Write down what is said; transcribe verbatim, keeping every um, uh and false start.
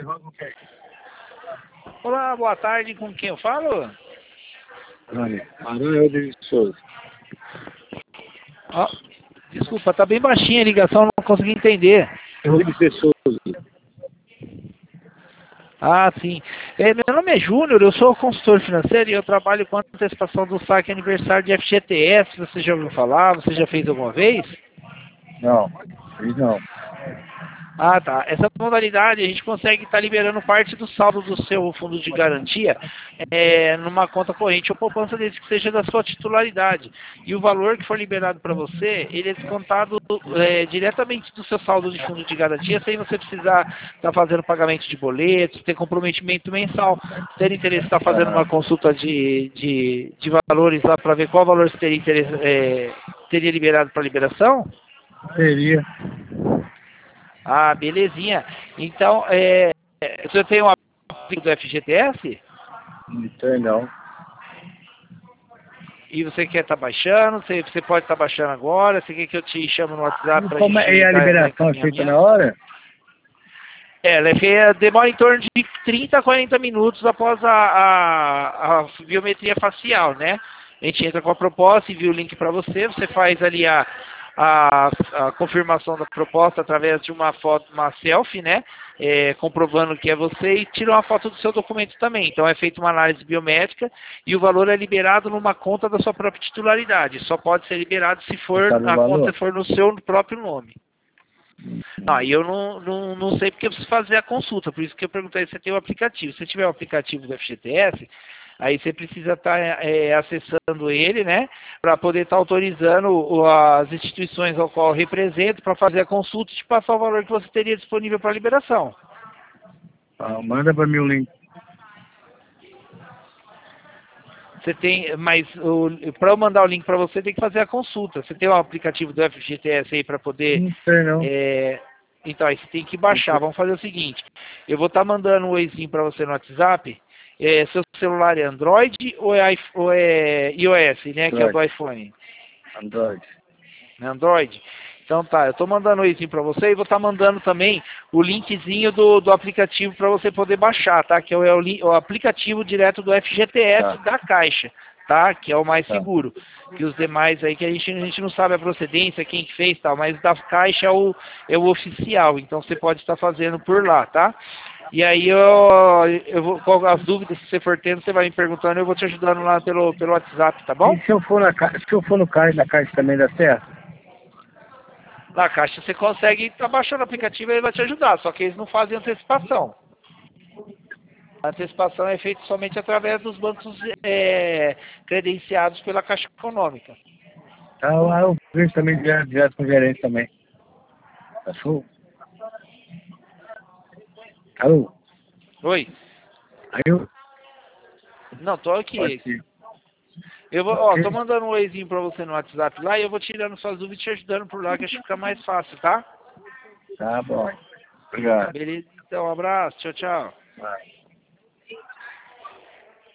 Olá, boa tarde, com quem eu falo? Olha, Aranha de Souza. Ó, desculpa, tá bem baixinha a ligação, não consegui entender. Rodrigo de Souza. Ah, sim. É, meu nome é Júnior, eu sou consultor financeiro e eu trabalho com a antecipação do saque aniversário de F G T S. Você já ouviu falar? Você já fez alguma vez? Não, fiz não. Ah, tá. Essa modalidade a gente consegue estar liberando parte do saldo do seu fundo de garantia é, numa conta corrente ou poupança desde que seja da sua titularidade. E o valor que for liberado para você, ele é descontado é, diretamente do seu saldo de fundo de garantia, sem você precisar estar fazendo pagamento de boletos, ter comprometimento mensal. Ter interesse em estar fazendo uma Ah, consulta de, de, de valores lá para ver qual valor você teria, interesse, é, teria liberado para liberação? seria. Ah, belezinha. Então, é, você tem um aplicativo do F G T S? Não tem não. E você quer estar baixando? Você, você pode estar baixando agora? Você quer que eu te chame no WhatsApp E para a como é, e gente a dar, dar liberação é feita na encaminhamento? hora? É, ela é feia, demora em torno de trinta a quarenta minutos após a, a, a biometria facial, né? A gente entra com a proposta, envia o link para você, você faz ali a, a, a confirmação da proposta através de uma foto, uma selfie, né? É, comprovando que é você e tira uma foto do seu documento também. Então é feita uma análise biométrica e o valor é liberado numa conta da sua própria titularidade. Só pode ser liberado se Você for sabe o a conta valor? for no seu próprio nome. Ah, e eu não, não, não sei porque eu preciso fazer a consulta, por isso que eu perguntei se você tem o aplicativo. Se tiver o aplicativo do F G T S, aí você precisa estar é, acessando ele, né, para poder estar autorizando o- as instituições ao qual eu represento para fazer a consulta e te passar o valor que você teria disponível para liberação. Ah, manda para mim o link. Você tem, mas para eu mandar o link para você, tem que fazer a consulta. Você tem o aplicativo do F G T S aí para poder. Não sei não. É, então, aí você tem que baixar. Vamos fazer o seguinte: eu vou estar mandando um oizinho para você no WhatsApp. É, seu celular é Android ou é, iPh- ou é iOS, né? Que é o do Android. iPhone? Android. É Android? Então tá, eu estou mandando um oizinho para você e vou estar mandando também o linkzinho do, do aplicativo para você poder baixar, tá? Que é o, é o, li- o aplicativo direto do F G T S Tá, da Caixa, tá? Que é o mais tá. seguro. Que os demais aí que a gente, a gente não sabe a procedência, quem que fez e tal, mas da Caixa é o, é o oficial, então você pode estar fazendo por lá, tá? E aí eu, eu vou, com as dúvidas que você for tendo, você vai me perguntando, eu vou te ajudando lá pelo, pelo WhatsApp, tá bom? E se eu for na caixa, se eu for no caixa, na caixa também dá certo? Na Caixa você consegue estar baixando o aplicativo e ele vai te ajudar, só que eles não fazem antecipação. A antecipação é feita somente através dos bancos é, credenciados pela Caixa Econômica. Ah, eu, eu vejo também direto, direto com o gerente também. Tá show? Alô? Oi? Aí eu... Não, tô Pode aqui. ser. Eu vou, ó, Ok. tô mandando um oizinho pra você no WhatsApp lá e eu vou tirando suas dúvidas e te ajudando por lá, que acho que fica mais fácil, tá? Tá bom. Obrigado. Beleza, então, um abraço, tchau, tchau. Vai.